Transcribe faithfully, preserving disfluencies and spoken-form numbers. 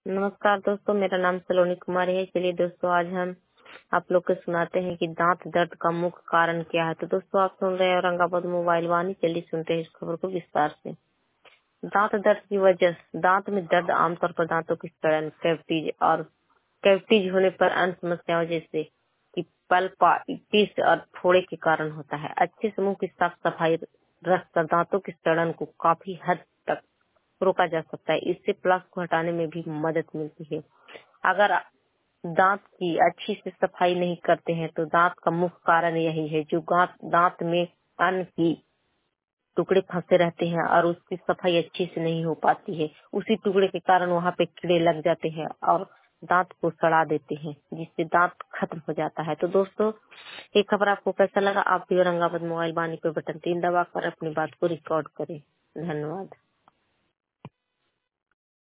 नमस्कार दोस्तों, मेरा नाम सलोनी कुमारी है। चलिए दोस्तों, आज हम आप लोग को सुनाते हैं कि दांत दर्द का मुख्य कारण क्या है। तो दोस्तों, आप सुन रहे हैं औरंगाबाद मोबाइल वाणी। चलिए सुनते हैं इस खबर को विस्तार से। दांत दर्द की वजह। दांत में दर्द आमतौर पर दांतों की सड़न, कैविटीज और कैविटीज होने पर अन्य समस्याओं जैसे कि पल्पाइटिस और फोड़े के कारण होता है। अच्छे से मुंह की साफ सफाई रखकर दांतों की सड़न को काफी हद तक रोका जा सकता है। इससे प्लाक को हटाने में भी मदद मिलती है। अगर दांत की अच्छी से सफाई नहीं करते हैं तो दांत का मुख्य कारण यही है, जो दांत में अन्न की टुकड़े फंसे रहते हैं और उसकी सफाई अच्छी से नहीं हो पाती है। उसी टुकड़े के कारण वहाँ पे कीड़े लग जाते हैं और दांत को सड़ा देते हैं, जिससे दांत खत्म हो जाता है। तो दोस्तों, ये खबर आपको कैसा लगा? आप भी औरंगाबाद मोबाइल वाणी पे बटन तीन दबाकर अपनी बात को रिकॉर्ड करें। धन्यवाद।